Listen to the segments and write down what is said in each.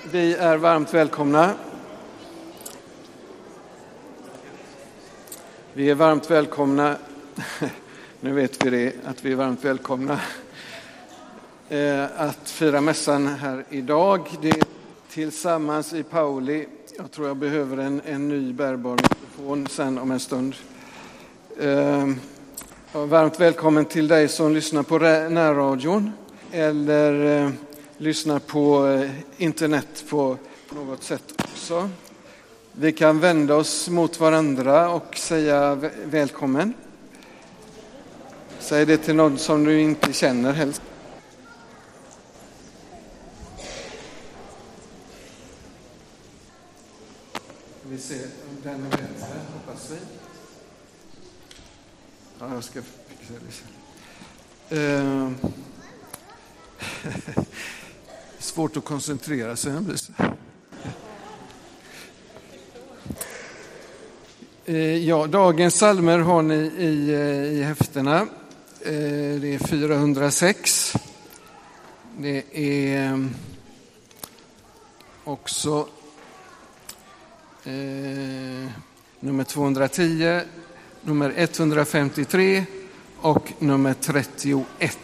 Vi är varmt välkomna. Vi är varmt välkomna. Nu vet vi det, att vi är varmt välkomna att fira mässan här idag. Det är tillsammans i Pauli. Jag tror jag behöver en ny bärbar mikrofon sen om en stund. Varmt välkommen till dig som lyssnar på närradion eller lyssnar på internet på något sätt också. Vi kan vända oss mot varandra och säga välkommen. Säg det till någon som du inte känner helst. Vi ser om den är bättre, hoppas vi. Ja, jag ska fixa det. Svårt att koncentrera sig. Ja, dagens psalmer har ni i häftena. Det är 406. Det är också nummer 210, nummer 153 och nummer 31.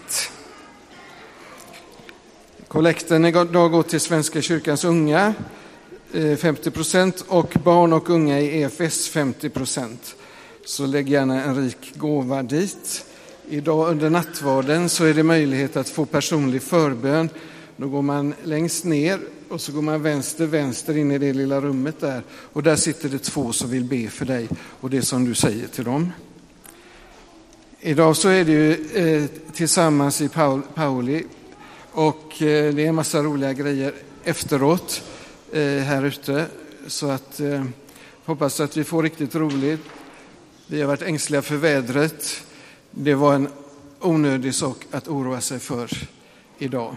Kollekten idag går till Svenska kyrkans unga 50% och barn och unga i EFS 50%. Så lägg gärna en rik gåva dit. Idag under nattvarden så är det möjlighet att få personlig förbön. Då går man längst ner och så går man vänster in i det lilla rummet där. Och där sitter det 2 som vill be för dig och det som du säger till dem. Idag så är det ju tillsammans i Pauli och det är en massa roliga grejer efteråt här ute. Så att hoppas att vi får riktigt roligt. Vi har varit ängsliga för vädret. Det var en onödig sak att oroa sig för idag.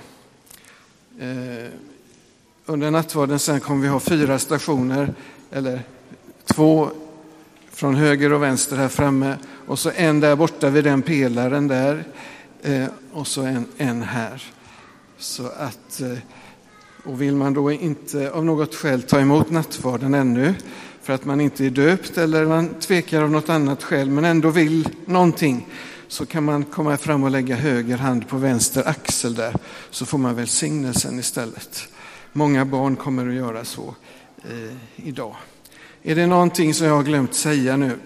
Under nattvarden sen kommer vi ha 4 stationer, eller 2 från höger och vänster här framme och så en där borta vid den pelaren där och så en här. Så att, och vill man då inte av något skäl ta emot nattvarden ännu för att man inte är döpt eller man tvekar av något annat skäl men ändå vill någonting, så kan man komma fram och lägga höger hand på vänster axel där, så får man välsignelsen istället. Många barn kommer att göra så idag. Är det någonting som jag har glömt säga nu?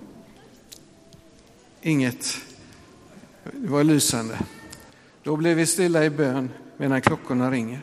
Inget. Det var lysande. Då blir vi stilla i bön medan klockorna ringer.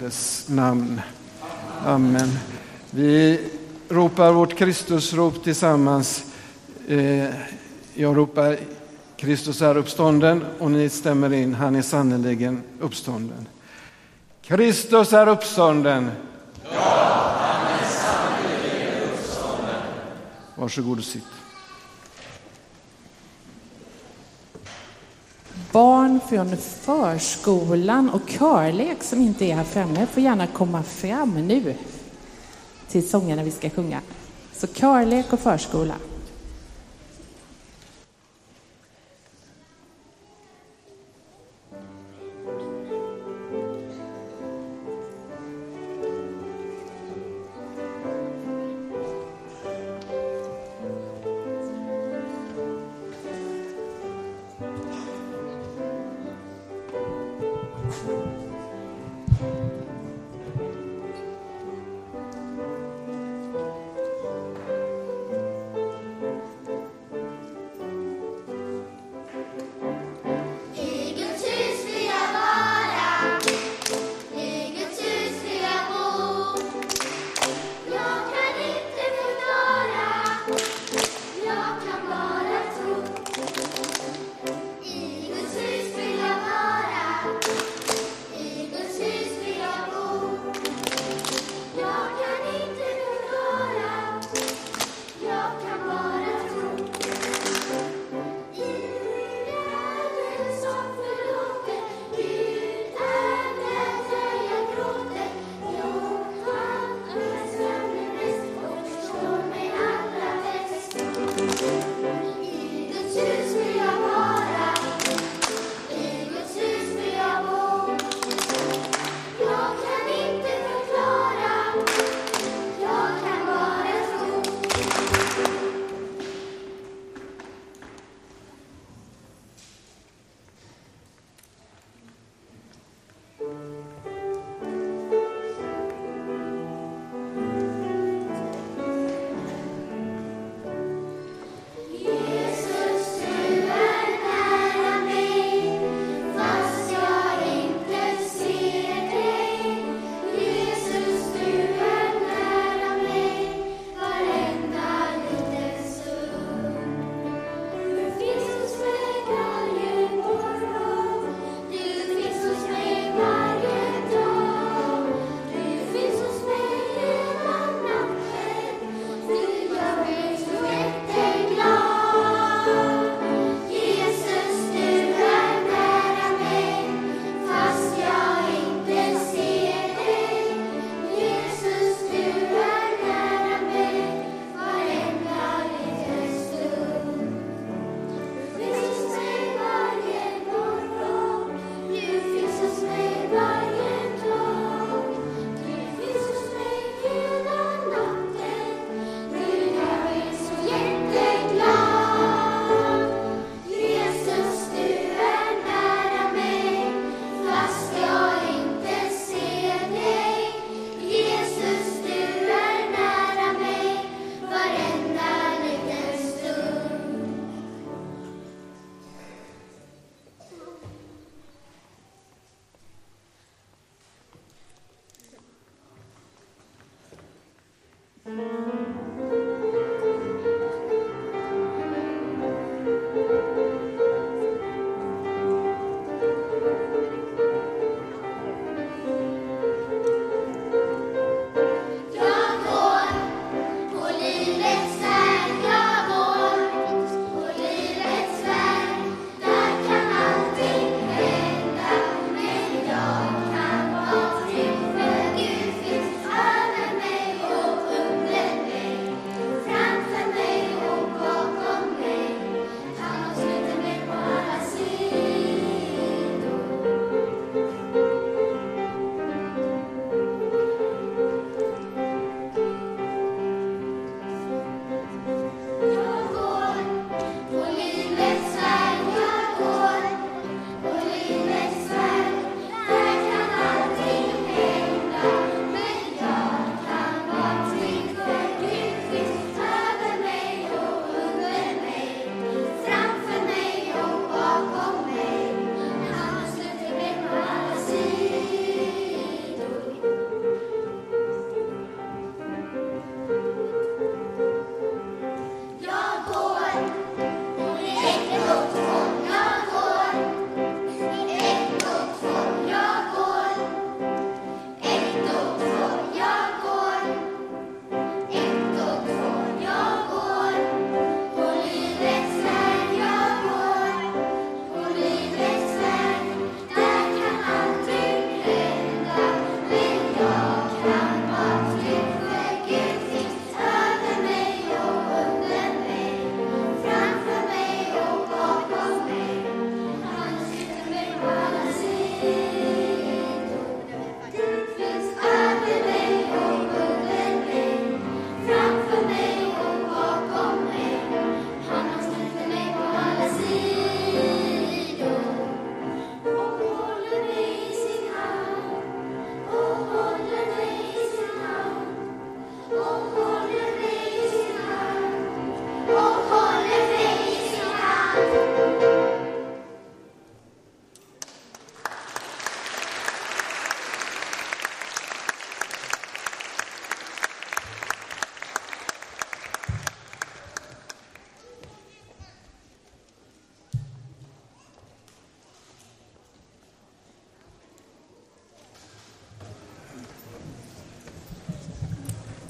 Andes namn. Amen. Vi ropar vårt Kristusrop tillsammans. Jag ropar Kristus är uppstånden och ni stämmer in, han är sannoliken uppstånden. Kristus är uppstånden. Ja, han är sannoliken uppstånden. Varsågod och sitt. Barn från förskolan och körlek som inte är här framme får gärna komma fram nu till sångerna vi ska sjunga. Så körlek och förskola.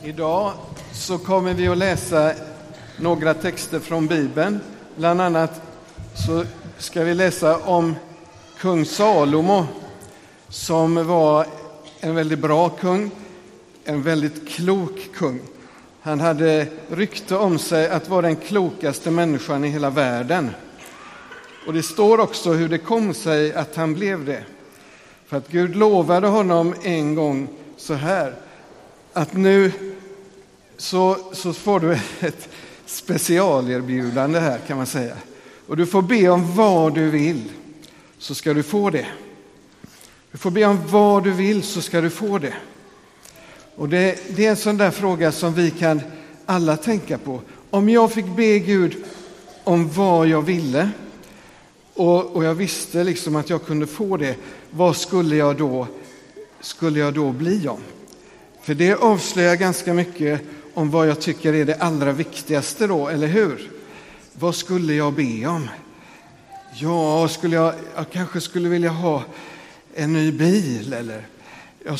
Idag så kommer vi att läsa några texter från Bibeln. Bland annat så ska vi läsa om kung Salomo, som var en väldigt bra kung, en väldigt klok kung. Han hade rykte om sig att vara den klokaste människan i hela världen. Och det står också hur det kom sig att han blev det. För att Gud lovade honom en gång så här, att nu så får du ett specialerbjudande här, kan man säga. Och du får be om vad du vill, så ska du få det. Du får be om vad du vill, så ska du få det. Och det är en sån där fråga som vi kan alla tänka på. Om jag fick be Gud om vad jag ville, och jag visste liksom att jag kunde få det, vad skulle jag då bli om? För det avslöjar ganska mycket om vad jag tycker är det allra viktigaste då, eller hur? Vad skulle jag be om? Ja, jag kanske skulle vilja ha en ny bil, eller det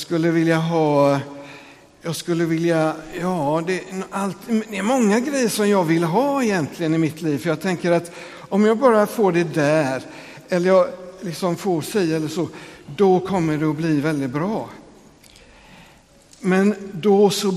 är många grejer som jag vill ha egentligen i mitt liv. För jag tänker att om jag bara får det där, eller jag liksom får sig eller så, då kommer det att bli väldigt bra. Men då så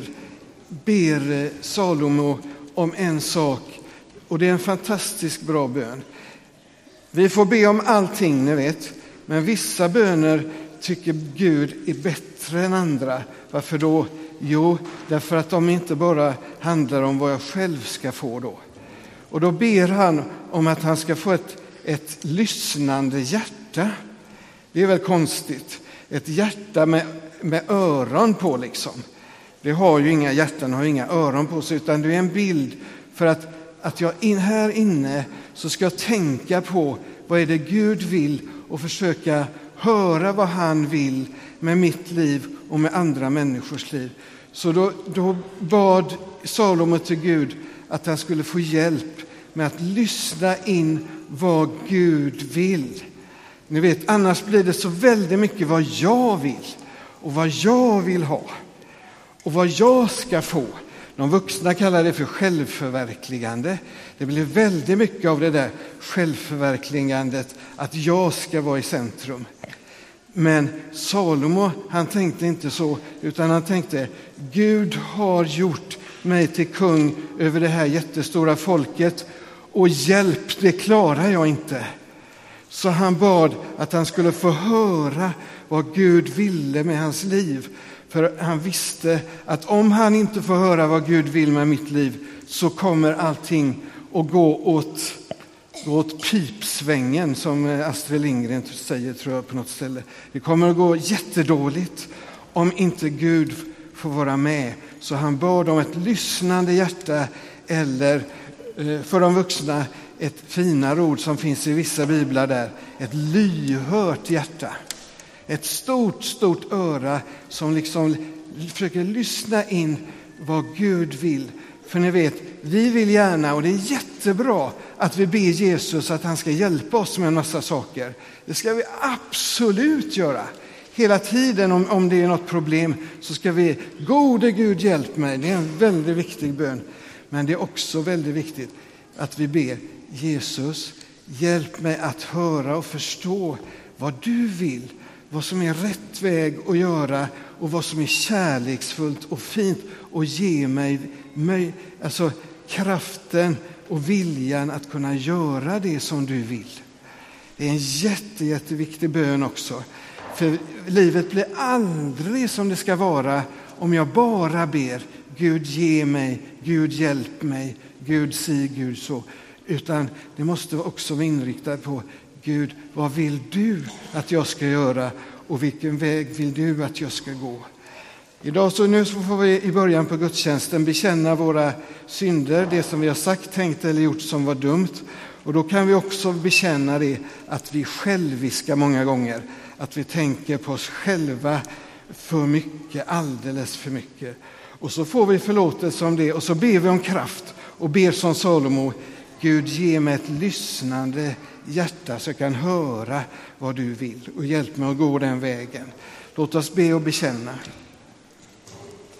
ber Salomo om en sak, och det är en fantastiskt bra bön. Vi får be om allting, ni vet, men vissa böner tycker Gud är bättre än andra. Varför då? Jo, därför att de inte bara handlar om vad jag själv ska få då. Och då ber han om att han ska få ett lyssnande hjärta. Det är väl konstigt. Ett hjärta med öron på liksom. Det har ju inga hjärtan, har inga öron på sig, utan det är en bild för att jag här inne så ska jag tänka på vad är det Gud vill och försöka höra vad han vill med mitt liv och med andra människors liv. Så då bad Salomo till Gud att han skulle få hjälp med att lyssna in vad Gud vill. Ni vet, annars blir det så väldigt mycket vad jag vill och vad jag vill ha och vad jag ska få. De vuxna kallar det för självförverkligande. Det blir väldigt mycket av det där självförverkligandet, att jag ska vara i centrum. Men Salomo, han tänkte inte så, utan han tänkte, Gud har gjort mig till kung över det här jättestora folket, och hjälp, det klarar jag inte. Så han bad att han skulle få höra vad Gud ville med hans liv. För han visste att om han inte får höra vad Gud vill med mitt liv, så kommer allting att gå åt pipsvängen, som Astrid Lindgren säger, tror jag, på något ställe. Det kommer att gå jättedåligt om inte Gud får vara med. Så han bad om ett lyssnande hjärta, eller för de vuxna ett finare ord som finns i vissa biblar där, ett lyhört hjärta. Ett stort öra som liksom försöker lyssna in vad Gud vill. För ni vet, vi vill gärna, och det är jättebra att vi ber Jesus att han ska hjälpa oss med en massa saker. Det ska vi absolut göra. Hela tiden om det är något problem så ska vi, gode Gud hjälp mig. Det är en väldigt viktig bön. Men det är också väldigt viktigt att vi ber Jesus, hjälp mig att höra och förstå vad du vill. Vad som är rätt väg att göra och vad som är kärleksfullt och fint, och ge mig alltså kraften och viljan att kunna göra det som du vill. Det är en jätteviktig bön också. För livet blir aldrig som det ska vara om jag bara ber Gud ge mig, Gud hjälp mig, Gud si, Gud så. Utan det måste också vara inriktat på Gud, vad vill du att jag ska göra och vilken väg vill du att jag ska gå? Idag så får vi i början på gudstjänsten bekänna våra synder, det som vi har sagt, tänkt eller gjort som var dumt. Och då kan vi också bekänna det att vi själviska många gånger, att vi tänker på oss själva för mycket, alldeles för mycket. Och så får vi förlåtelse om det, och så ber vi om kraft och ber som Salomo, Gud ge mig ett lyssnande hjärta så jag kan höra vad du vill, och hjälp mig att gå den vägen. Låt oss be och bekänna.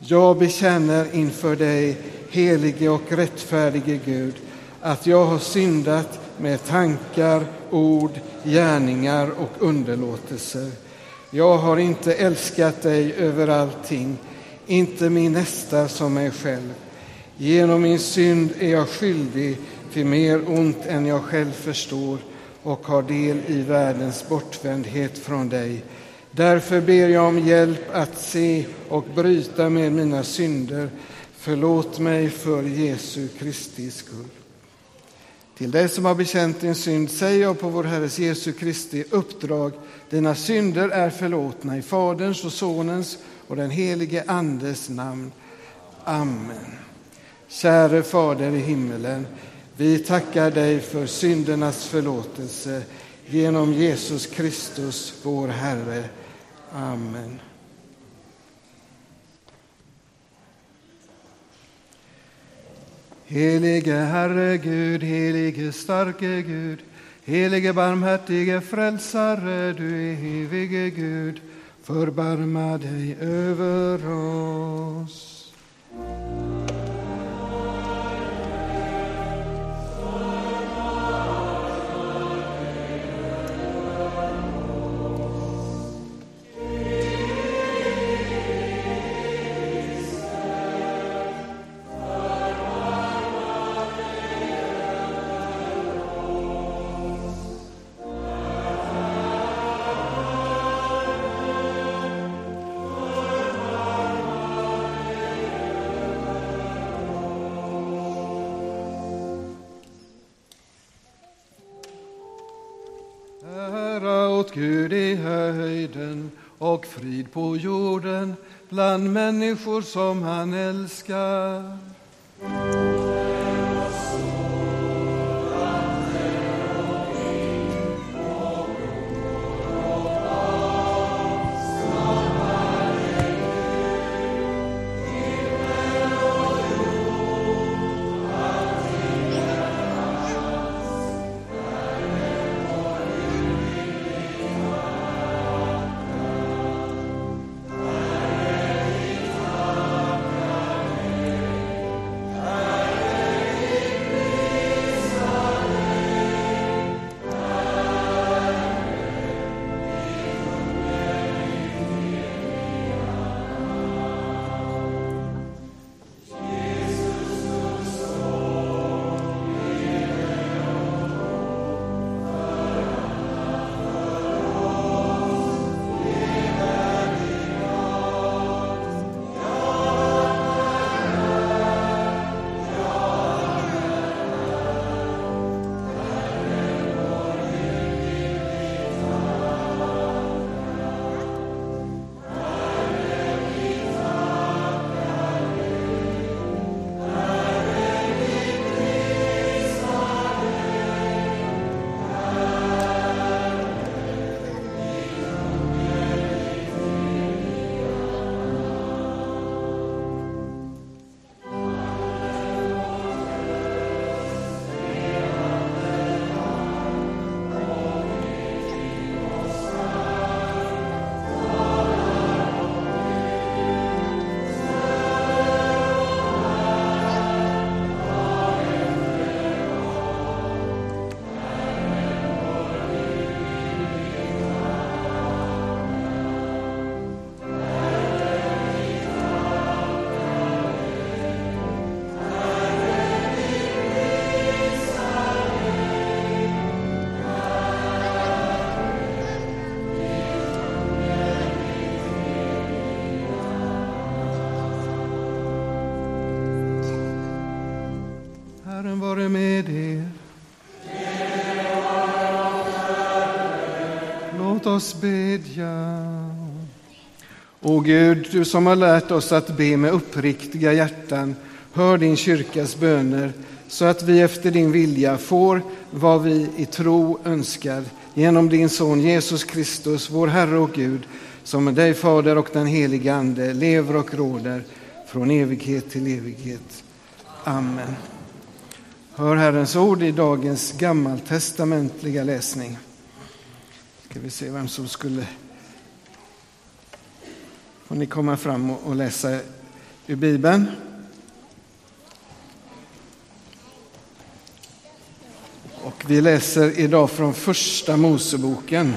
Jag bekänner inför dig, helige och rättfärdige Gud, att jag har syndat med tankar, ord, gärningar och underlåtelser. Jag har inte älskat dig över allting, inte min nästa som mig själv. Genom min synd är jag skyldig till mer ont än jag själv förstår och har del i världens bortvändhet från dig. Därför ber jag om hjälp att se och bryta med mina synder. Förlåt mig för Jesu Kristi skull. Till dig som har bekänt din synd säger jag på vår Herres Jesu Kristi uppdrag: dina synder är förlåtna i Faderns och Sonens och den helige Andes namn. Amen. Käre Fader i himmelen, vi tackar dig för syndernas förlåtelse genom Jesus Kristus, vår Herre. Amen. Helige Herre Gud, helige starke Gud, helige barmhärtige frälsare, du evige Gud, förbarma dig över oss. Gud i höjden och frid på jorden bland människor som han älskar. Herren vare med er. Låt oss bedja. O Gud, du som har lärt oss att be med uppriktiga hjärtan, hör din kyrkas böner så att vi efter din vilja får vad vi i tro önskar genom din son Jesus Kristus, vår Herre och Gud, som med dig Fader och den helige Ande lever och råder från evighet till evighet. Amen. Hör Herrens ord i dagens gammaltestamentliga läsning. Ska vi se vem som skulle... Får ni komma fram och läsa ur Bibeln. Och vi läser idag från Första Moseboken.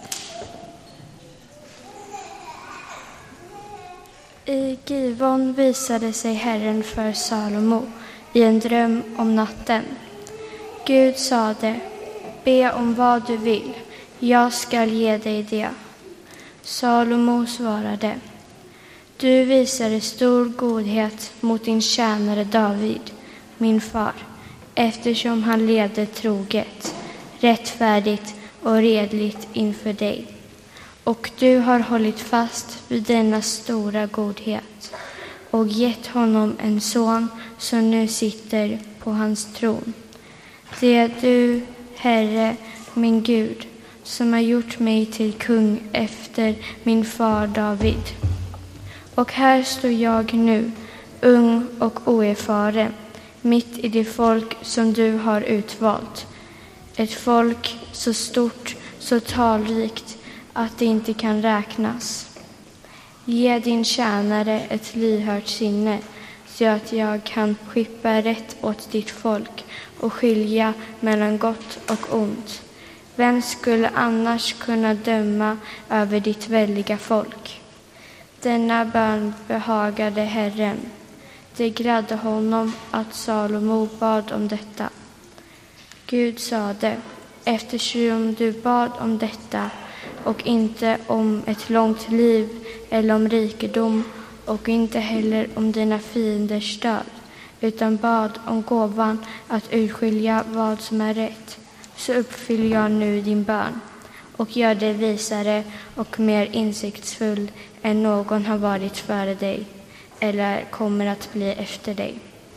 I Givon visade sig Herren för Salomo i en dröm om natten. Gud sade: be om vad du vill, jag skall ge dig det. Salomo svarade: du visade stor godhet mot din tjänare David, min far, eftersom han levde troget, rättfärdigt och redligt inför dig. Och du har hållit fast vid denna stora godhet och gett honom en son som nu sitter på hans tron. Det är du, Herre, min Gud, som har gjort mig till kung efter min far David. Och här står jag nu, ung och oerfaren, mitt i det folk som du har utvalt. Ett folk så stort, så talrikt, att det inte kan räknas. Ge din tjänare ett lyhört sinne, så att jag kan skippa rätt åt ditt folk och skilja mellan gott och ont. Vem skulle annars kunna döma över ditt väldiga folk? Denna bön behagade Herren. Det gladde honom att Salomo bad om detta. Gud sade: eftersom du bad om detta och inte om ett långt liv eller om rikedom och inte heller om dina fienders död, utan bad om gåvan att urskilja vad som är rätt, så uppfyller jag nu din bön och gör dig visare och mer insiktsfull än någon har varit före dig eller kommer att bli efter dig.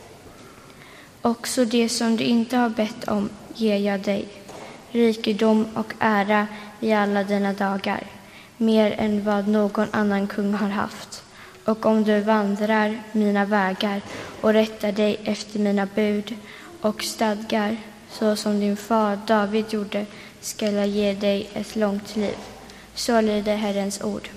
Också det som du inte har bett om ger jag dig, rikedom och ära i alla dina dagar, mer än vad någon annan kung har haft. Och om du vandrar mina vägar och rättar dig efter mina bud och stadgar, så som din far David gjorde, ska jag ge dig ett långt liv. Så lyder Herrens ord.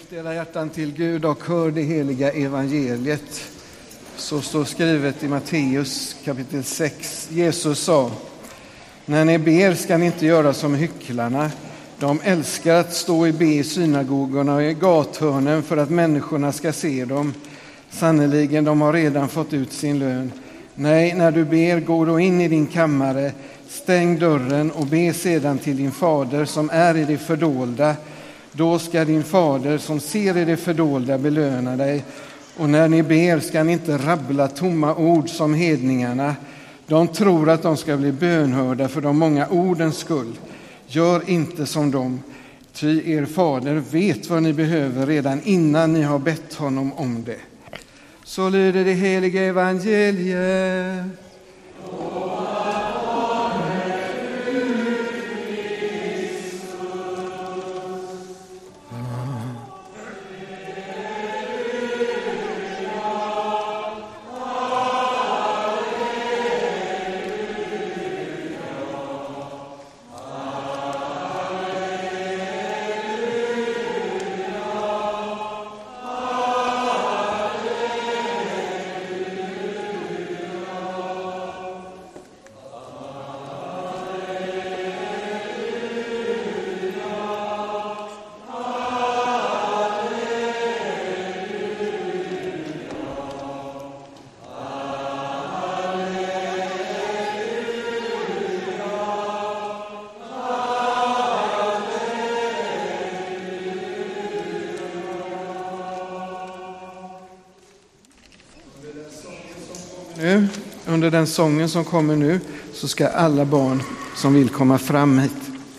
Lyft era hjärtan till Gud och hör det heliga evangeliet. Så står skrivet i Matteus kapitel 6. Jesus sa: när ni ber ska ni inte göra som hycklarna. De älskar att stå och be i synagogorna och i gathörnen för att människorna ska se dem. Sannoliken, de har redan fått ut sin lön. Nej, när du ber, gå då in i din kammare, stäng dörren och be sedan till din fader som är i det fördolda. Då ska din fader som ser i det fördolda belöna dig. Och när ni ber ska ni inte rabbla tomma ord som hedningarna. De tror att de ska bli bönhörda för de många ordens skull. Gör inte som dem, ty er fader vet vad ni behöver redan innan ni har bett honom om det. Så lyder det heliga evangeliet. Under den sången som kommer nu så ska alla barn som vill komma fram hit.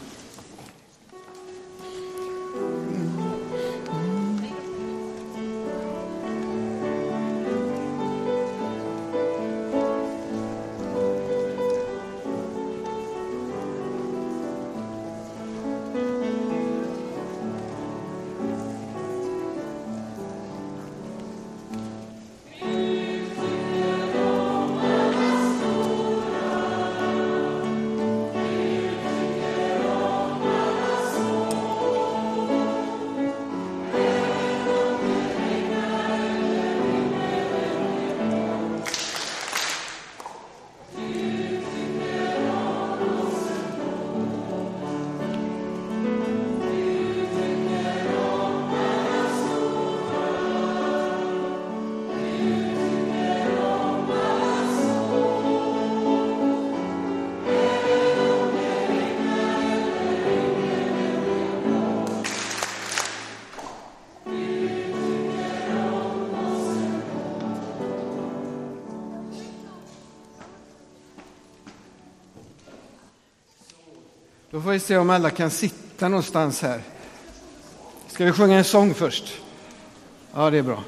Då får vi se om alla kan sitta någonstans här. Ska vi sjunga en sång först? Ja, det är bra.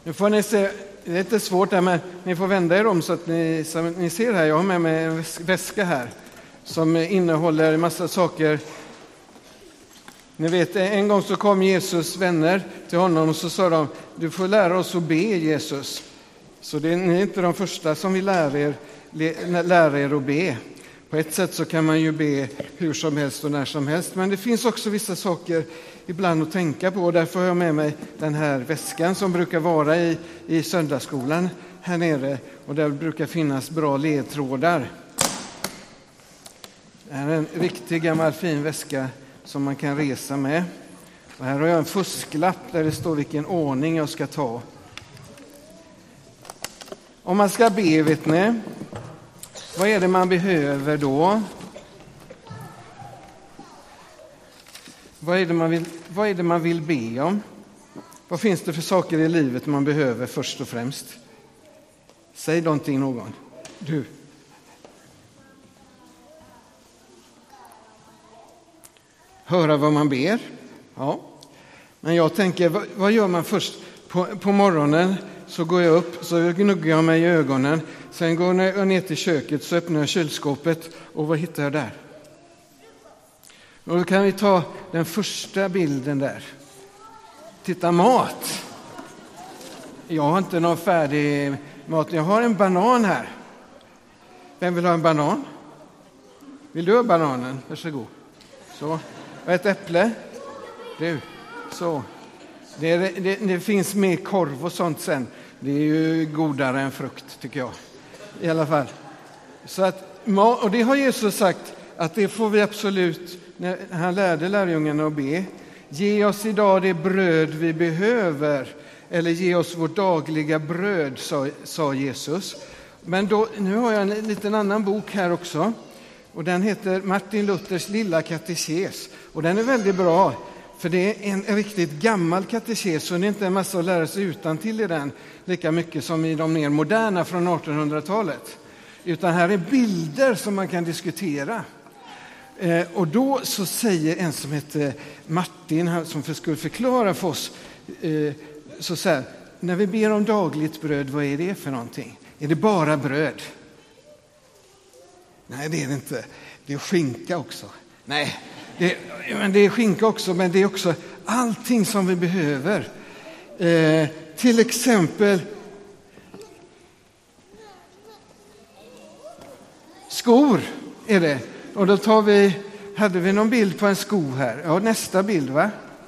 Nu får ni se, det är lite svårt där, men ni får vända er om så att ni ser här. Jag har med mig en väska här som innehåller en massa saker. Ni vet, en gång så kom Jesus vänner till honom och så sa de: du får lära oss att be, Jesus. Så ni är inte de första som vill lära er att be. På ett sätt så kan man ju be hur som helst och när som helst. Men det finns också vissa saker ibland att tänka på. Och därför har jag med mig den här väskan som brukar vara i söndagsskolan här nere. Och där brukar finnas bra ledtrådar. Det här är en riktig gammal fin väska som man kan resa med. Och här har jag en fusklapp där det står vilken ordning jag ska ta. Om man ska be, vet ni, vad är det man behöver då? Vad är det man vill be om? Vad finns det för saker i livet man behöver först och främst? Säg någonting någon. Du. Höra vad man ber. Ja. Men jag tänker, vad gör man först? På morgonen så går jag upp, så gnuggar jag mig i ögonen. Sen går jag ner till köket, så öppnar jag kylskåpet. Och vad hittar jag där? Och då kan vi ta den första bilden där. Titta, mat. Jag har inte någon färdig mat. Jag har en banan här. Vem vill ha en banan? Vill du ha bananen? Varsågod. Så. Och ett äpple. Du. Så. Det finns mer korv och sånt sen. Det är ju godare än frukt, tycker jag. I alla fall. Så att, och det har Jesus sagt att det får vi absolut, när han lärde lärjungarna att be. Ge oss idag det bröd vi behöver. Eller ge oss vårt dagliga bröd, sa Jesus. Men nu har jag en liten annan bok här också. Och den heter Martin Luthers lilla katekes. Och den är väldigt bra. För det är en riktigt gammal katekes, så det är inte en massa att lära sig utantill i den. Lika mycket som i de mer moderna från 1800-talet. Utan här är bilder som man kan diskutera. Och då så säger en som heter Martin, som skulle förklara för oss, så här: när vi ber om dagligt bröd, vad är det för någonting? Är det bara bröd? Nej, det är det inte. Det är skinka också. Nej, det är skinka också, men det är också allting som vi behöver. Till exempel skor är det. Och då hade vi någon bild på en sko här. Ja, nästa bild, va?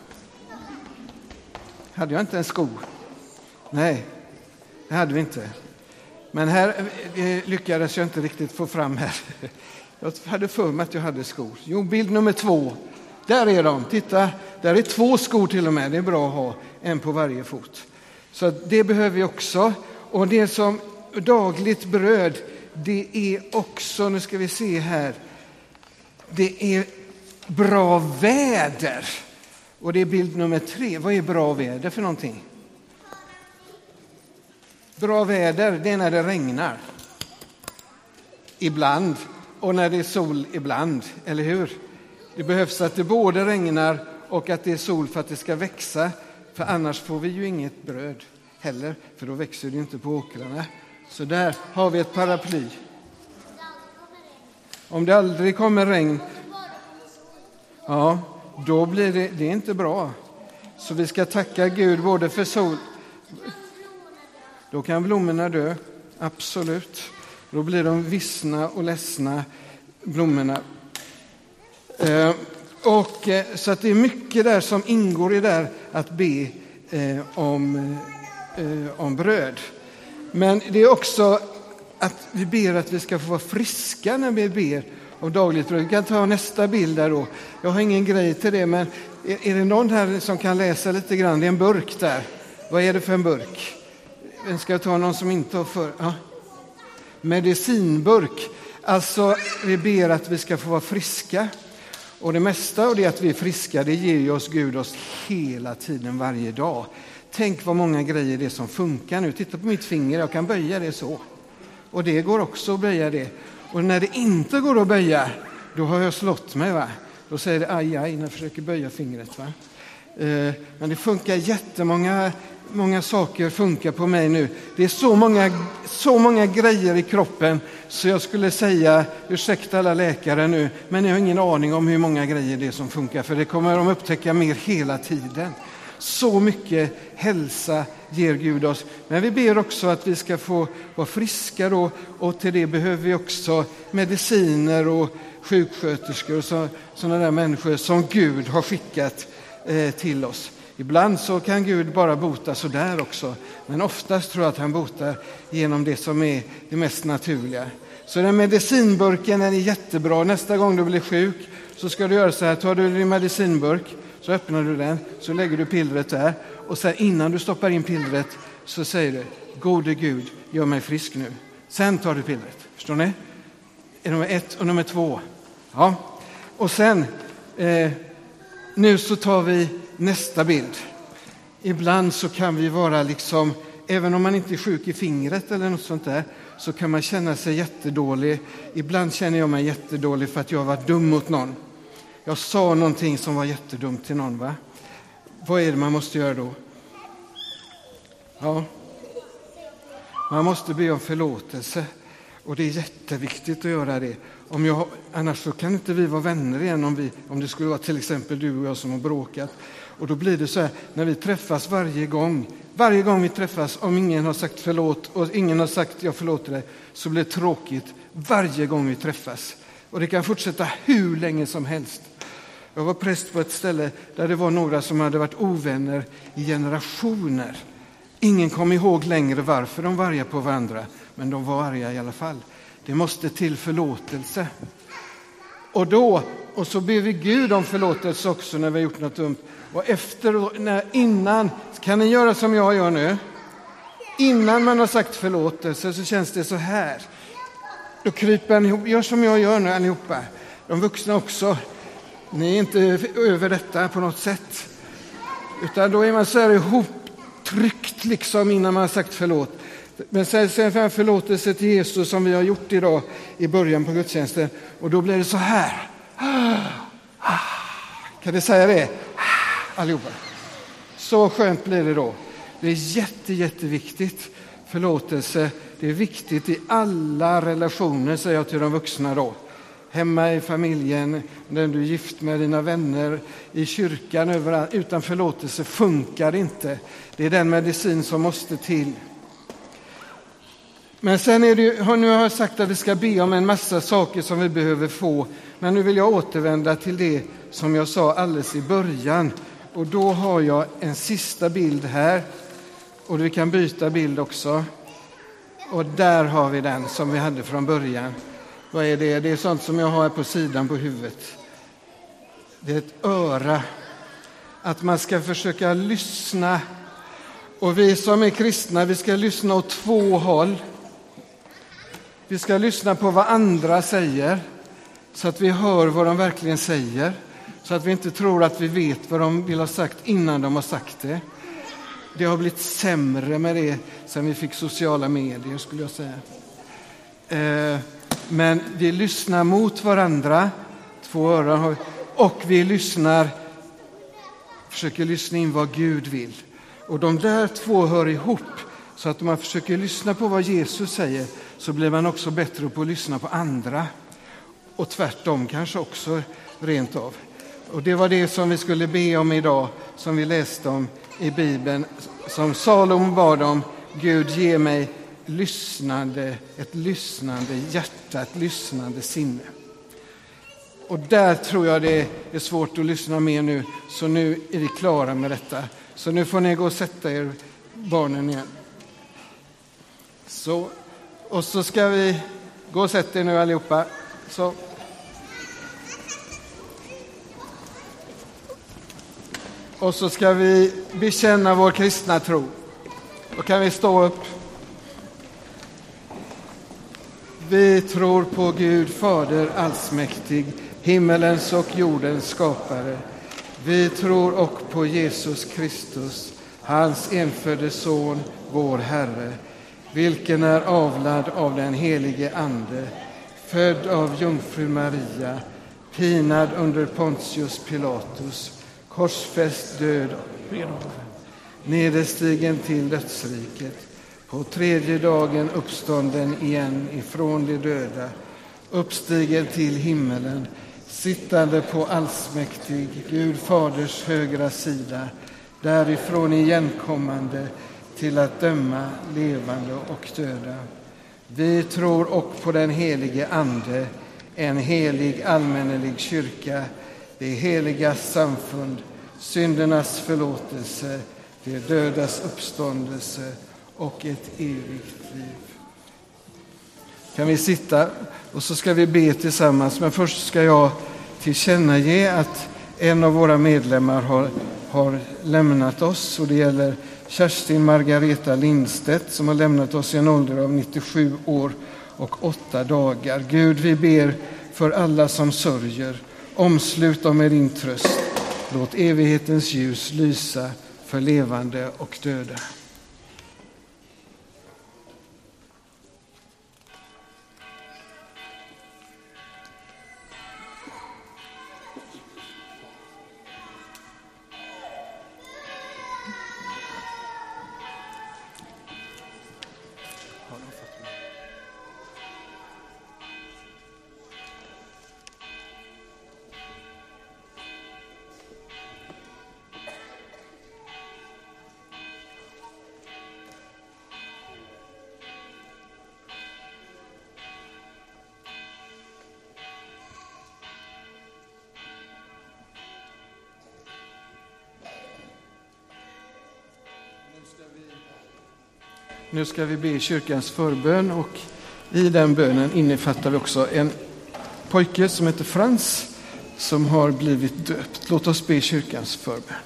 Hade jag inte en sko? Nej, det hade vi inte. Men här lyckades jag inte riktigt få fram här. Jag hade för mig att jag hade skor. Jo, bild nummer 2. Där är de. Titta, där är 2 skor till och med. Det är bra att ha en på varje fot. Så det behöver vi också. Och det som dagligt bröd, det är också, nu ska vi se här, det är bra väder. Och det är bild nummer 3. Vad är bra väder för någonting? Bra väder, det är när det regnar. Ibland. Och när det är sol ibland, eller hur? Det behövs att det både regnar och att det är sol för att det ska växa. För annars får vi ju inget bröd heller, för då växer det inte på åkrarna. Så där har vi ett paraply. Om det aldrig kommer regn, ja, då blir det är inte bra. Så vi ska tacka Gud både för sol. Då kan blommorna dö, absolut. Då blir de vissna och ledsna, blommorna. Så att det är mycket där som ingår i där att be om bröd. Men det är också att vi ber att vi ska få vara friska när vi ber om dagligt bröd. Vi kan ta nästa bild där då. Jag har ingen grej till det, men är det någon här som kan läsa lite grann? Det är en burk där. Vad är det för en burk? Den ska ta någon som inte har för... Ja. Medicinburk. Alltså, vi ber att vi ska få vara friska. Och det mesta av det att vi är friska, det ger ju oss Gud oss hela tiden, varje dag. Tänk vad många grejer det är som funkar nu. Titta på mitt finger, jag kan böja det så. Och det går också att böja det. Och när det inte går att böja, då har jag slått mig, va? Då säger det aj, när jag försöker böja fingret, va? Men det funkar jättemånga många saker funkar på mig nu. Det är så många grejer i kroppen så jag skulle säga, ursäkta alla läkare nu, men jag har ingen aning om hur många grejer det är som funkar, för det kommer de upptäcka mer hela tiden. Så mycket hälsa ger Gud oss. Men vi ber också att vi ska få vara friska då, och till det behöver vi också mediciner och sjuksköterskor och sådana där människor som Gud har skickat till oss. Ibland så kan Gud bara bota så där också, men oftast tror jag att han botar genom det som är det mest naturliga. Så den medicinburken är jättebra. Nästa gång du blir sjuk så ska du göra så här, tar du din medicinburk, så öppnar du den, så lägger du pillret där, och sen innan du stoppar in pillret så säger du, gode Gud, gör mig frisk nu. Sen tar du pillret, förstår ni? Nummer 1 och nummer 2. Ja. Och sen, nu så tar vi nästa bild. Ibland så kan vi vara liksom, även om man inte är sjuk i fingret eller något sånt där, så kan man känna sig jättedålig. Ibland känner jag mig jättedålig för att jag har varit dum mot någon. Jag sa någonting som var jättedumt till någon, va? Vad är det man måste göra då? Ja. Man måste be om förlåtelse. Och det är jätteviktigt att göra det. Annars så kan inte vi vara vänner igen om det skulle vara till exempel du och jag som har bråkat. Och då blir det så här, när vi träffas varje gång vi träffas, om ingen har sagt förlåt och ingen har sagt jag förlåter dig, så blir det tråkigt varje gång vi träffas. Och det kan fortsätta hur länge som helst. Jag var präst på ett ställe där det var några som hade varit ovänner i generationer. Ingen kom ihåg längre varför de var arga på varandra, men de var arga i alla fall. Det måste till förlåtelse. Och så ber vi Gud om förlåtelse också när vi har gjort något dumt. Och innan, kan ni göra som jag gör nu? Innan man har sagt förlåtelse så känns det så här. Då kryper ni ihop, gör som jag gör nu allihopa. De vuxna också. Ni är inte över detta på något sätt. Utan då är man så här ihoptryckt liksom innan man har sagt förlåt. Men sen för förlåtelse till Jesus som vi har gjort idag i början på gudstjänsten. Och då blir det så här. Kan ni säga det? Allihopa. Så skönt blir det då. Det är jätteviktigt. Förlåtelse, det är viktigt i alla relationer, säger jag till de vuxna då. Hemma i familjen, när du är gift med dina vänner, i kyrkan, överallt. Utan förlåtelse funkar det inte. Det är den medicin som måste till. Men sen är det, nu har jag sagt att vi ska be om en massa saker som vi behöver få. Men nu vill jag återvända till det som jag sa alldeles i början. Och då har jag en sista bild här. Och vi kan byta bild också. Och där har vi den som vi hade från början. Vad är det? Det är sånt som jag har här på sidan på huvudet. Det är ett öra. Att man ska försöka lyssna. Och vi som är kristna, vi ska lyssna åt 2 håll. Vi ska lyssna på vad andra säger. Så att vi hör vad de verkligen säger. Så att vi inte tror att vi vet vad de vill ha sagt innan de har sagt det. Det har blivit sämre med det sen vi fick sociala medier, skulle jag säga. Men vi lyssnar mot varandra, 2 öron, och vi försöker lyssna in vad Gud vill. Och de där 2 hör ihop, så att om man försöker lyssna på vad Jesus säger så blir man också bättre på att lyssna på andra. Och tvärtom kanske också rent av. Och det var det som vi skulle be om idag, som vi läste om i Bibeln, som Salomo bad om. Gud, ge mig ett lyssnande hjärta, ett lyssnande sinne. Och där tror jag det är svårt att lyssna mer nu, så nu är vi klara med detta. Så nu får ni gå och sätta er, barnen, igen. Så, och så ska vi gå och sätta er nu allihopa. Så. Och så ska vi bekänna vår kristna tro. Då kan vi stå upp. Vi tror på Gud, Fader allsmäktig, himmelens och jordens skapare. Vi tror och på Jesus Kristus, hans enfödde son, vår Herre, vilken är avlad av den helige Ande, född av jungfru Maria, pinad under Pontius Pilatus, korsfäst, död, nederstigen till dödsriket, på tredje dagen uppstånden igen ifrån de döda, uppstigen till himmelen, sittande på allsmäktig Gud faders högra sida, därifrån igenkommande till att döma levande och döda. Vi tror och på den helige ande, en helig allmännelig kyrka, det heliga samfund, syndernas förlåtelse, det dödas uppståndelse och ett evigt liv. Kan vi sitta och så ska vi be tillsammans, men först ska jag tillkännage att en av våra medlemmar har lämnat oss, och det gäller Kerstin Margareta Lindstedt som har lämnat oss i en ålder av 97 år och 8 dagar. Gud, vi ber för alla som sörjer, omslut dem med din tröst. Låt evighetens ljus lysa för levande och döda. Nu ska vi be kyrkans förbön, och i den bönen innefattar vi också en pojke som heter Frans som har blivit döpt. Låt oss be kyrkans förbön.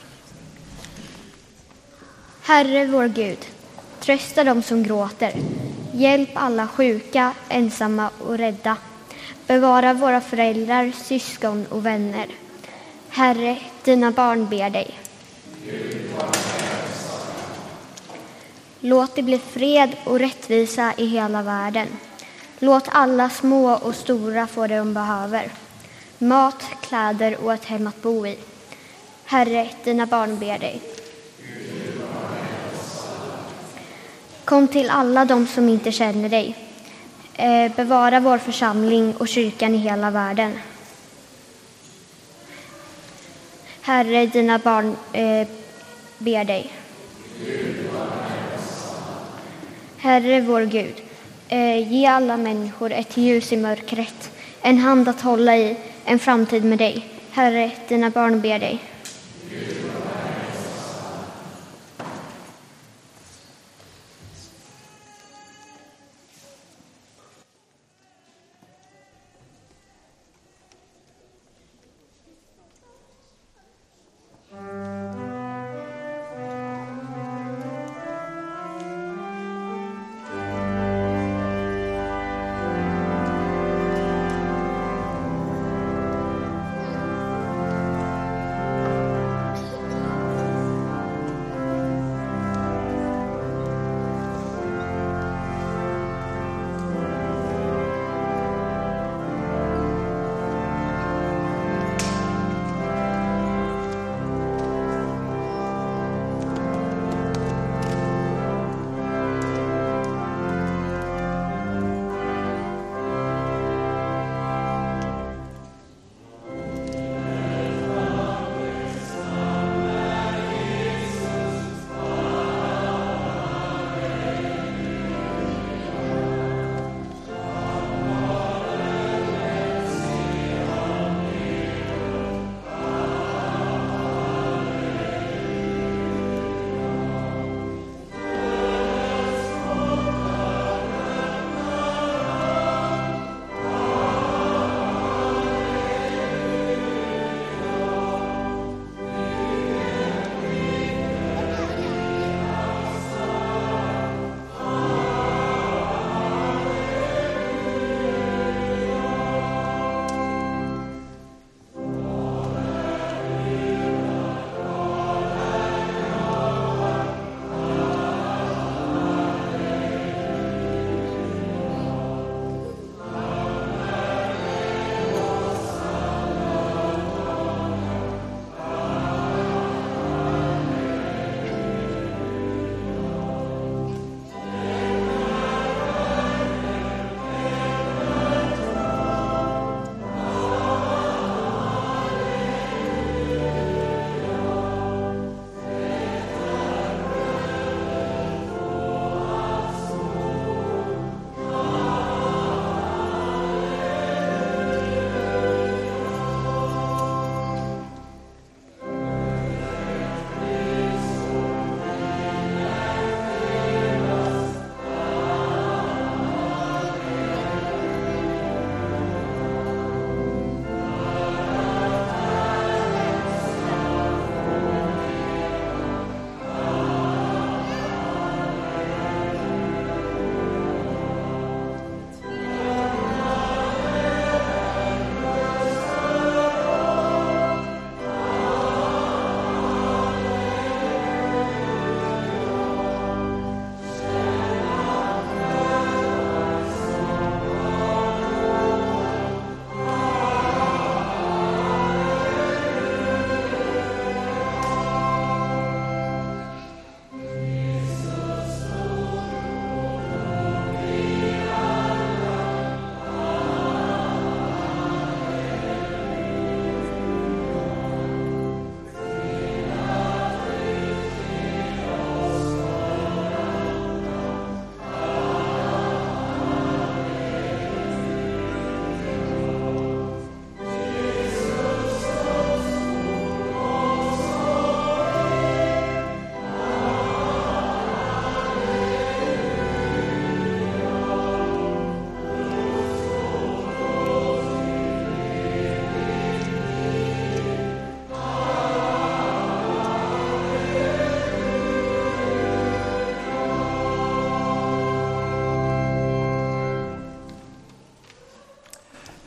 Herre vår Gud, trösta dem som gråter. Hjälp alla sjuka, ensamma och rädda. Bevara våra föräldrar, syskon och vänner. Herre, dina barn ber dig. Låt det bli fred och rättvisa i hela världen. Låt alla små och stora få det de behöver. Mat, kläder och ett hem att bo i. Herre, dina barn ber dig. Kom till alla de som inte känner dig. Bevara vår församling och kyrkan i hela världen. Herre, dina barn ber dig. Herre vår Gud, ge alla människor ett ljus i mörkret, en hand att hålla i, en framtid med dig. Herre, dina barn ber dig.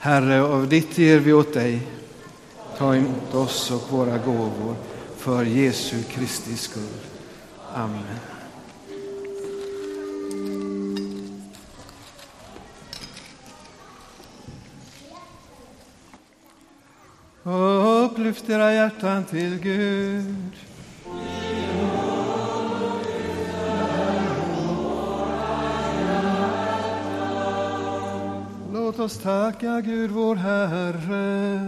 Herre, av ditt ger vi åt dig. Ta emot oss och våra gåvor för Jesu Kristi skull. Amen. Upplyft era hjärtan till Gud. Låt oss tacka Gud vår Herre.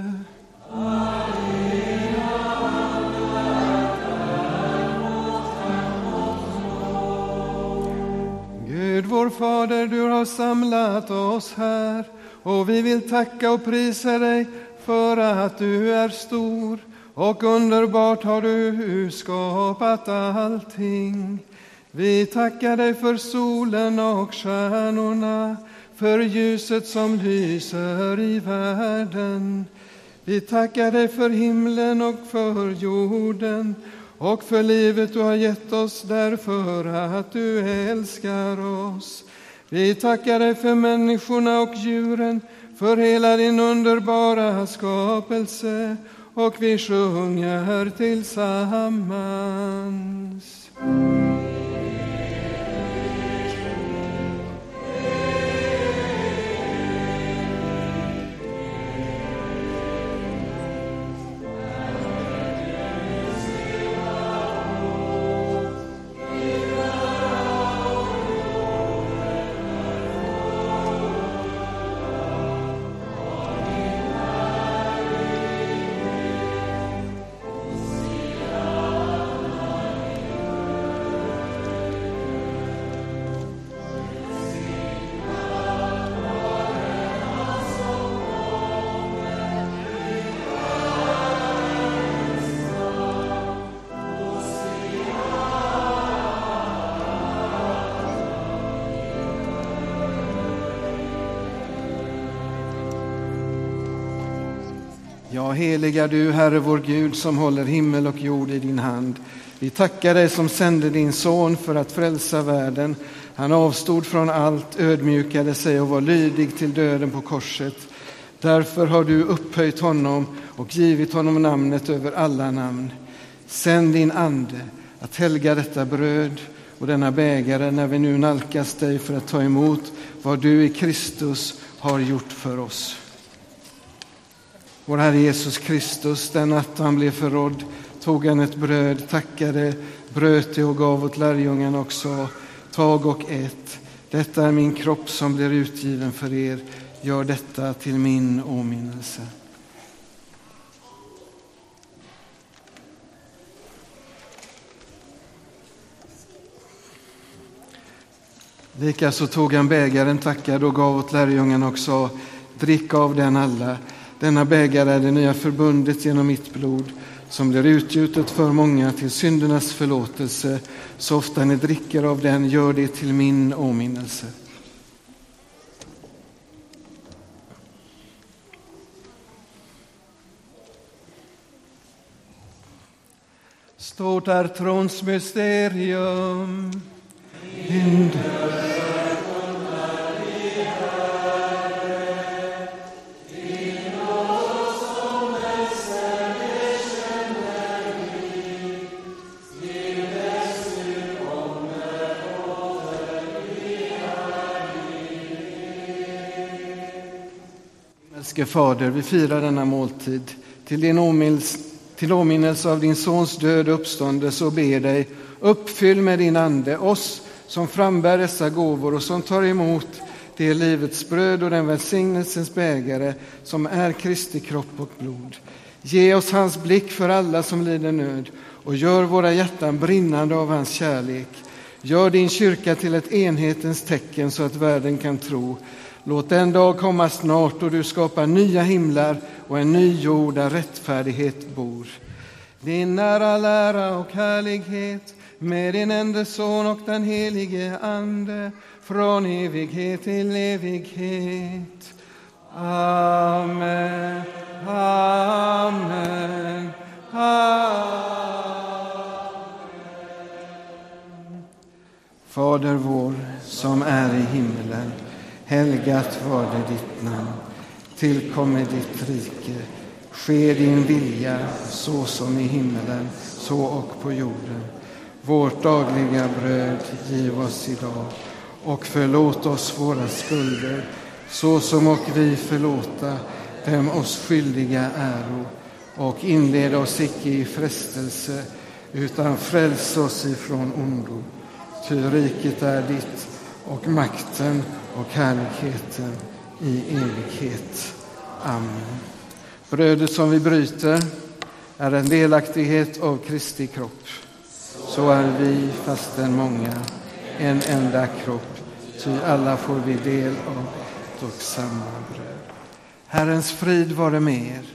Gud vår Fader, du har samlat oss här, och vi vill tacka och prisa dig för att du är stor, och underbart har du skapat allting. Vi tackar dig för solen och stjärnorna, för ljuset som lyser i världen. Vi tackar dig för himlen och för jorden, och för livet du har gett oss därför att du älskar oss. Vi tackar dig för människorna och djuren, för hela din underbara skapelse, och vi sjunger tillsammans. Ja, heliga du, Herre vår Gud, som håller himmel och jord i din hand. Vi tackar dig som sände din son för att frälsa världen. Han avstod från allt, ödmjukade sig och var lydig till döden på korset. Därför har du upphöjt honom och givit honom namnet över alla namn. Sänd din ande att helga detta bröd och denna bägare när vi nu nalkas dig för att ta emot vad du i Kristus har gjort för oss. Vår Herre Jesus Kristus, den natt han blev förrådd, tog han ett bröd, tackade, bröt det och gav åt lärjungarna och sa: tag och ät, detta är min kropp som blir utgiven för er, gör detta till min åminnelse. Likaså tog han bägaren, tackade och gav åt lärjungarna och sa: drick av den alla. Denna bägare är det nya förbundet genom mitt blod, som blir utgjutet för många till syndernas förlåtelse. Så ofta ni dricker av den, gör det till min åminnelse. Stort är trons mysterium. Älske Fader, vi firar denna måltid till åminnelse av din sons död och uppståndelse och ber dig, uppfyll med din ande oss som frambär dessa gåvor och som tar emot det livets bröd och den välsignelsens bägare som är Kristi kropp och blod. Ge oss hans blick för alla som lider nöd och gör våra hjärtan brinnande av hans kärlek. Gör din kyrka till ett enhetens tecken så att världen kan tro. Låt den dag komma snart då du skapar nya himlar och en ny jord där rättfärdighet bor. Din är all ära och härlighet med din enda son och den helige ande från evighet till evighet. Amen, amen, amen. Fader vår som är i himmelen, helgat var det ditt namn. tillkommer ditt rike. Ske din vilja så som i himmelen, så och på jorden. Vårt dagliga bröd giv oss idag och förlåt oss våra skulder så som och vi förlåta dem oss skyldiga äro. Och inled oss icke i frestelse utan fräls oss ifrån ondo. Ty riket är ditt och makten och härligheten i evighet. Amen. Brödet som vi bryter är en delaktighet av Kristi kropp. Så är vi, fastän många, en enda kropp, ty alla får vi del av ett och samma bröd. Herrens frid vare med er.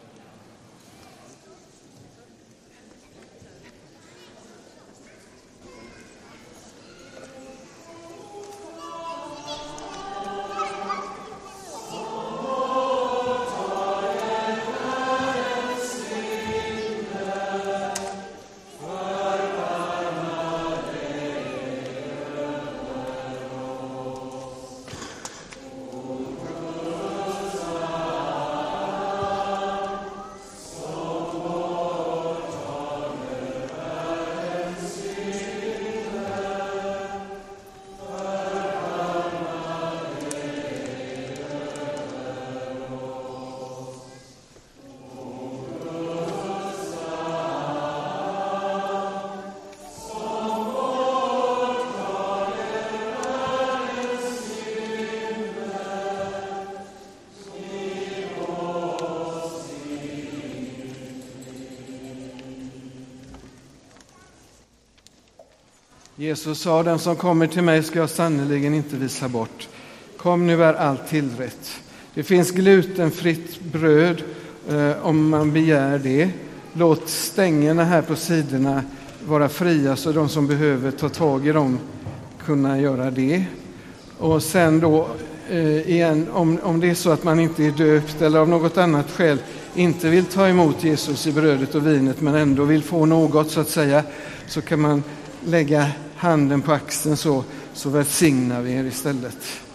Jesus sa, den som kommer till mig ska jag sannoliken inte visa bort. Kom, nu är allt tillrätt. Det finns glutenfritt bröd om man begär det. Låt stängerna här på sidorna vara fria så de som behöver ta tag i dem kunna göra det. Och sen då igen, om det är så att man inte är döpt eller av något annat skäl inte vill ta emot Jesus i brödet och vinet men ändå vill få något så att säga, så kan man lägga handen på axeln så välsignar vi er istället.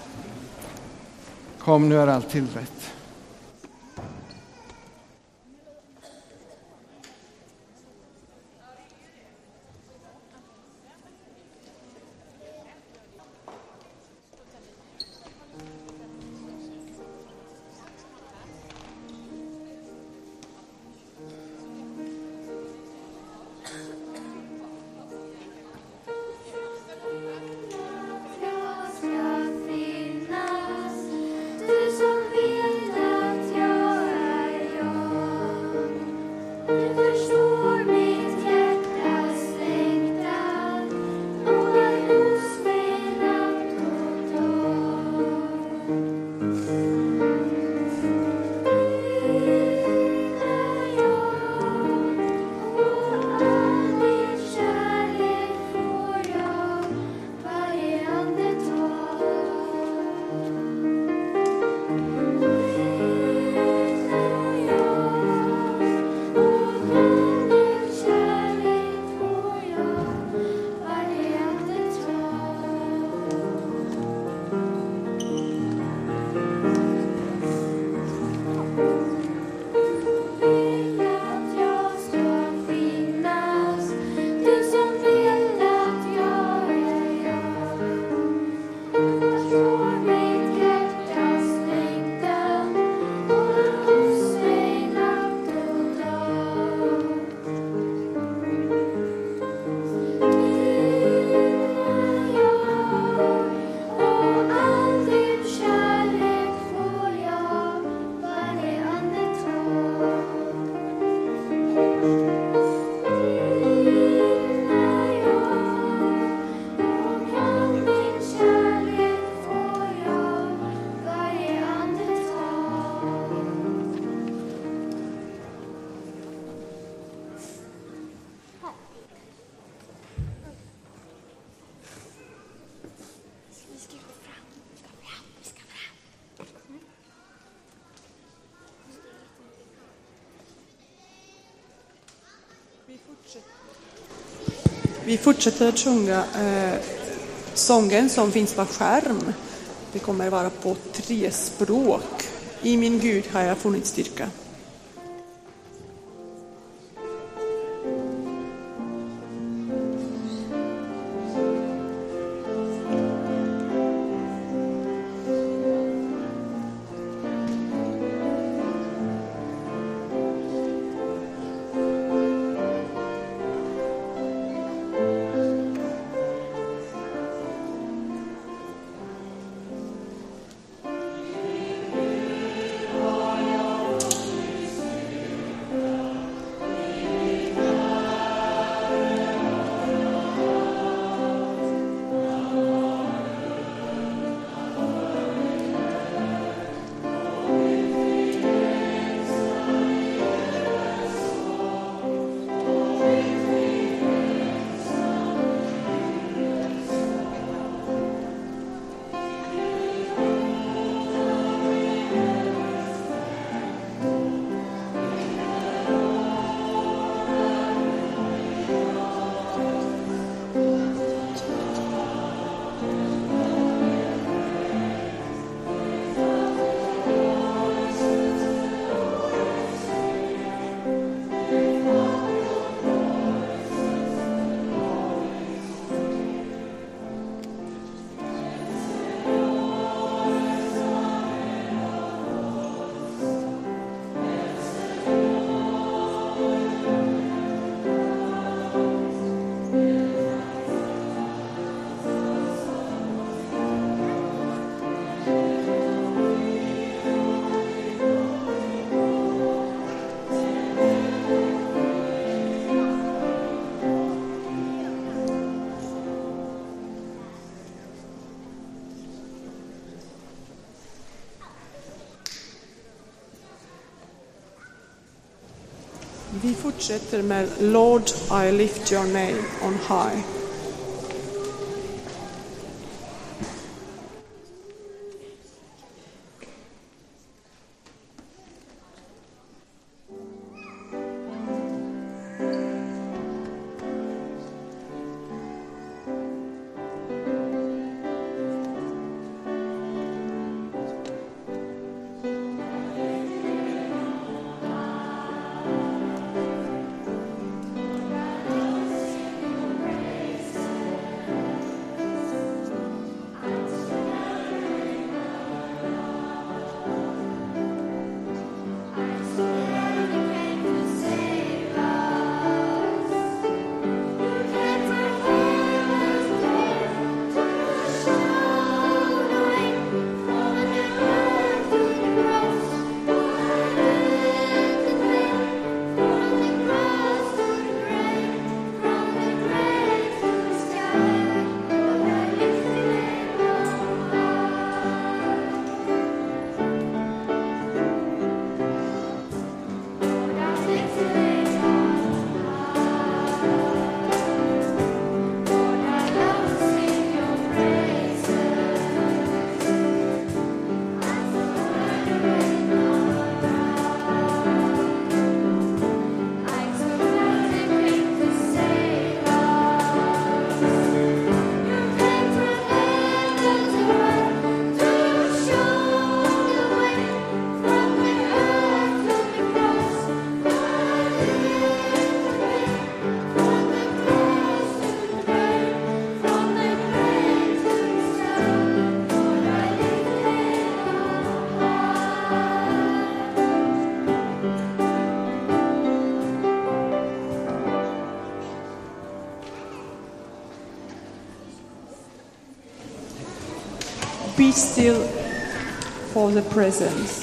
Kom, nu är allt tillrätt. Vi fortsätter att sjunga sången som finns på skärm. Det kommer vara på 3 språk. I min Gud har jag funnit styrka. Vi fortsätter med Lord, I lift your name on high. Be still for the presence.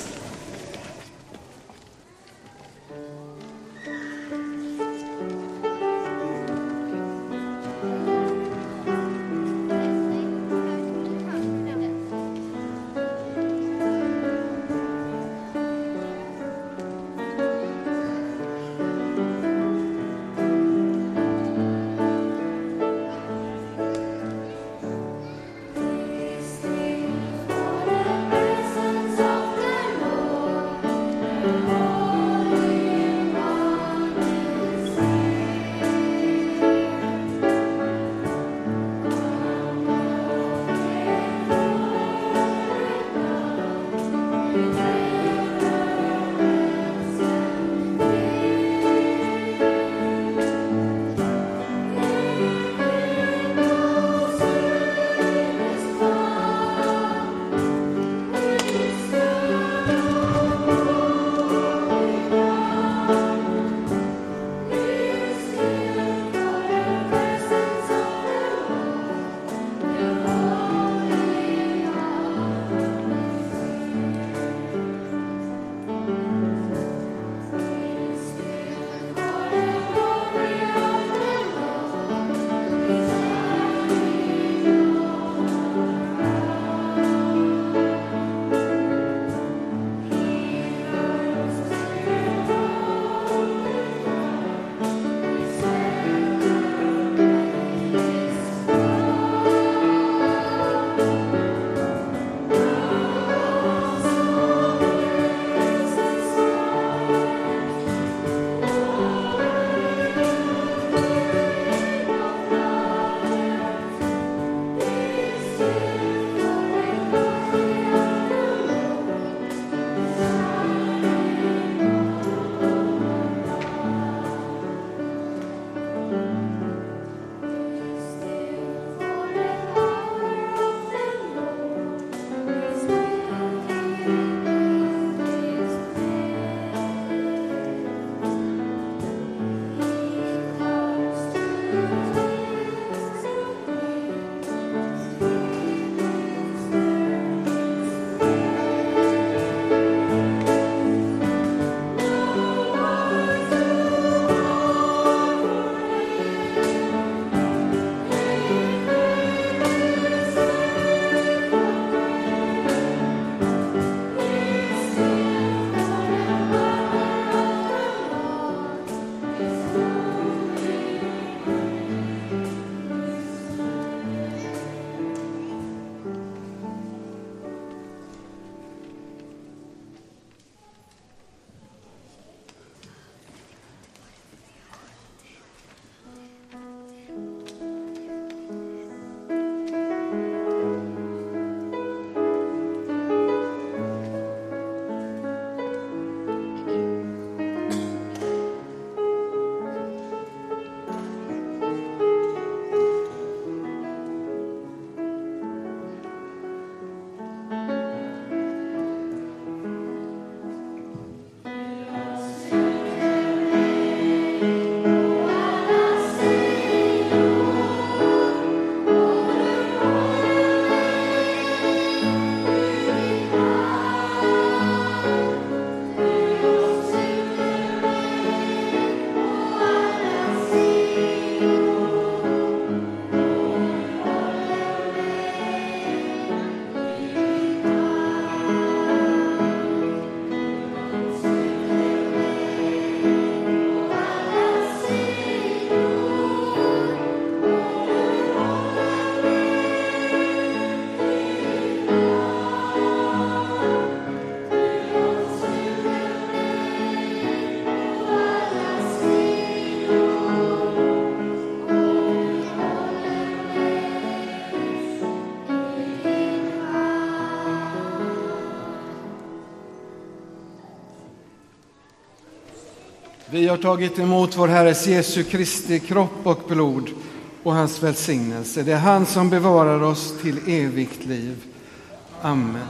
Vi har tagit emot vår Herres Jesu Kristi kropp och blod och hans välsignelse. Det är han som bevarar oss till evigt liv. Amen.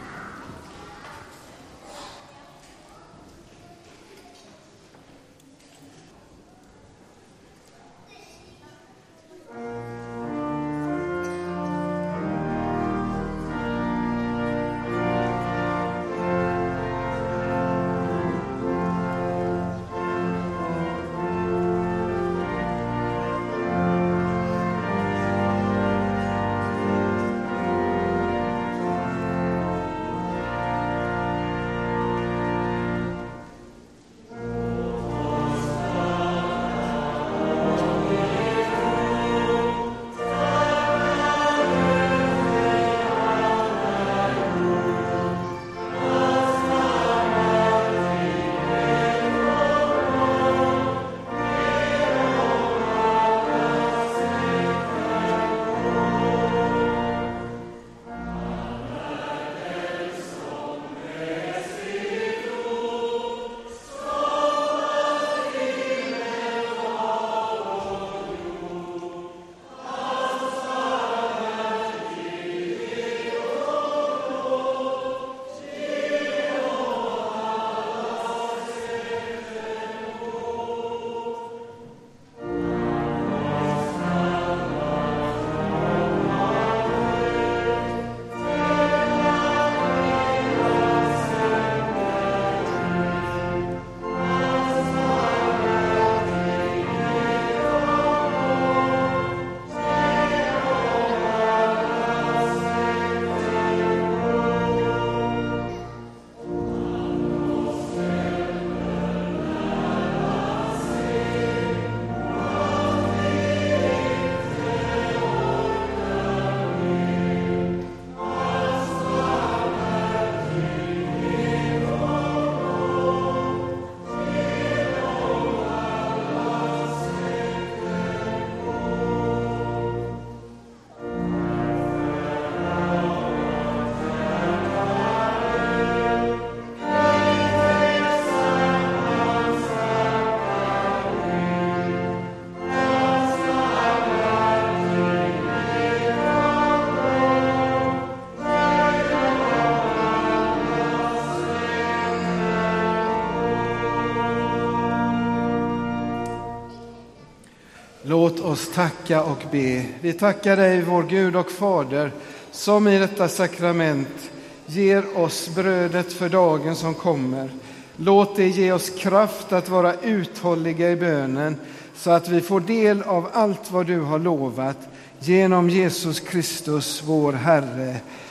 Låt oss tacka och be. Vi tackar dig, vår Gud och Fader, som i detta sakrament ger oss brödet för dagen som kommer. Låt det ge oss kraft att vara uthålliga i bönen, så att vi får del av allt vad du har lovat. Genom Jesus Kristus, vår Herre.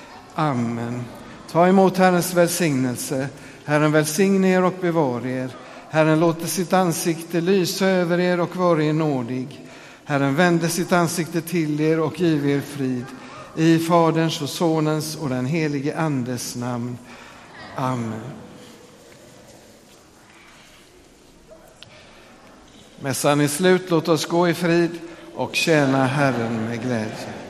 Amen. Ta emot Herrens välsignelse. Herren välsigne er och bevara er. Herren låter sitt ansikte lysa över er och vara er nådig. Herren vände sitt ansikte till er och giv er frid. I Faderns och Sonens och den helige Andes namn. Amen. Mässan är slut. Låt oss gå i frid och tjäna Herren med glädje.